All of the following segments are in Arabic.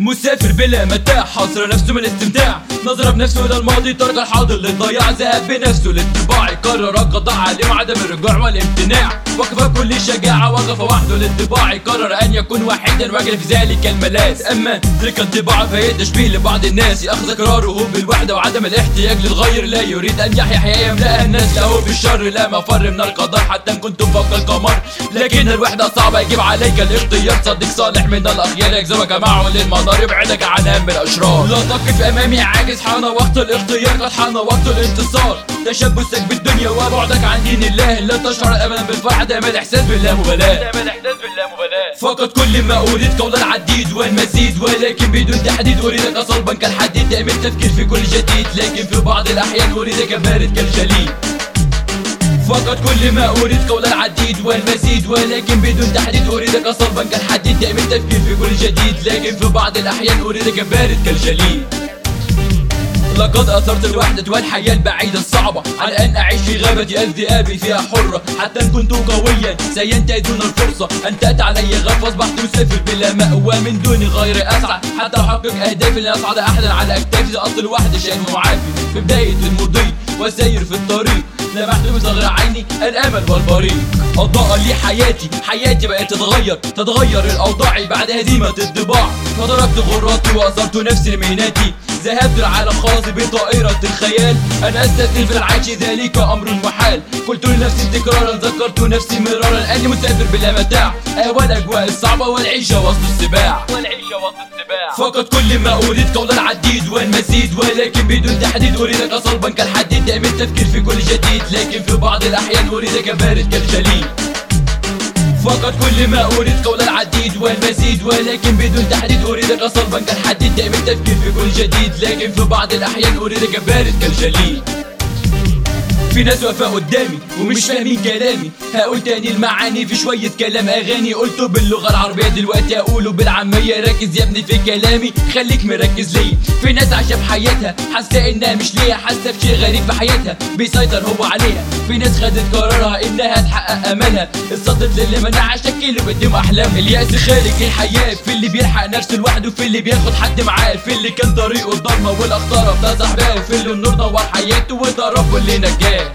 مسافر بلا متاع، حاصر نفسه من الاستمتاع، نظرة بنفسه الى الماضي، ترك الحاضر للضياع، ذهب بنفسه للطباع، قرر القضاء عليه وعدم الرجوع والامتناع، وقف بكل شجاعة، وقف وحده للطباع، قرر ان يكون واحدا وجد في ذلك الملاذ. اما تلك الطباع فهي تشبيه لبعض الناس، ياخذ قراره بالوحدة وعدم الاحتياج للغير، لا يريد ان يحيا حياة يملأها الناس، له بالشر لا مفر من القدر، حتى ان كنتم فوق القمر، لكن الوحدة صعبة، يجب عليك الاختيار، صديق صالح من الاخيار يجذبك معه للمنار، يبعدك عن هم الاشرار. لا تقف امامي عاجز، حان وقت الاختيار، قد حان وقت الانتصار، تشبثك بالدنيا وبعدك عن دين الله، لا تشعر ابدا بالفرح، دائما الاحساس باللامبالاة، فقط كل ما اريد قول العديد والمزيد، ولكن بدون تحديد، اريدك صلبا كالحديد، دائما التفكير في كل جديد، لكن في بعض الاحيان اريدك بارد كالجليد. فقط كل ما اريد قول العديد والمزيد، ولكن بدون تحديد، اريدك صلبا كالحديد، دائما التفكير في كل جديد، لكن في بعض الاحيان اريدك بارد كالجليد. لقد أثرت الوحدة والحياة البعيدة الصعبة، على أن أعيش في غابة الذئاب فيها حرة، حتى إن كنت قويا سينتهي دون الفرصة أن تأتي علي غفوة، أصبحت مسافر بلا مأوى من دون غير أسعى، حتى أحقق أهدافي لن أصعد أحدا على أكتافي، أصل الوحدة شيء معافي في بداية المضي وسير في الطريق، لمحت بصغر عيني الامل والبريق، اضاء لي حياتي بقت تتغير الاوضاع بعد هزيمة الطباع، فتركت غراتي واثرت نفسي لمهنتي، ذهبت العالم خاص بطائرة الخيال، انا استسلم في العيش ذلك امر محال، قلت لنفسي تكرارا، ذكرت نفسي مرارا اني مسافر بلا متاع، اهوى الاجواء الصعبة والعيشة وسط السباع، فقط كل ما اريد قول العديد والمزيد، ولكن بدون تحديد، اريدك صلبا كالحديد، دائما التفكير في كل جديد، لكن في بعض الاحيان اريدك بارد كالجليد. فقط كل ما اريد قول العديد والمزيد، ولكن بدون تحديد، اريدك صلبا كالحديد، دائما التفكير في كل جديد، لكن في بعض الاحيان اريدك بارد كالجليد. في ناس واقفة قدامي ومش فاهمين كلامي، هقول تاني المعاني في شوية كلام اغاني، قلته باللغة العربية دلوقتي هقوله بالعامية، ركز يا ابني في كلامي خليك مركز ليا. في ناس عايشة بحياتها حاسة انها مش ليها، حاسة بشيء غريب في حياتها بيسيطر هو عليها، في ناس خدت قرارها انها تحقق املها، اتصدت للي منعها شكله قدام احلامها، اليأس خارج الحياة، في اللي بيلحق نفسه لوحده، في اللي بياخد حد معاه، في اللي كان طريقه الضلمة والاخطار بتاع صاحبها، في اللي النور نور حياته وده رب اللي نجاه.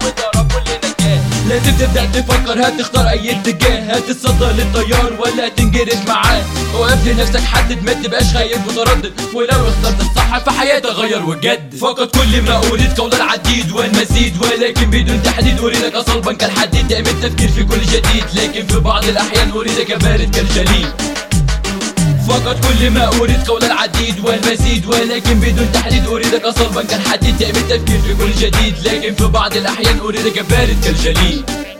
لازم تبدأ تفكر، هتختار اي اتجاه، هتتصدى للتيار ولا هتنجرف معاه، وقف لنفسك حدد، ما تبقاش خايف متردد، ولو اخترت الصح في حياتك غير وجدد. فقط كل ما اريد قول العديد والمزيد، ولكن بدون تحديد، اريدك صلبا كالحديد، دائما التفكير في كل جديد، لكن في بعض الاحيان اريدك بارد كالجليد. فقط كل ما اريد قول العديد والمزيد، ولكن بدون تحديد، اريدك صلبا كالحديد، دائما التفكير في كل جديد، لكن في بعض الاحيان اريدك بارد كالجليد.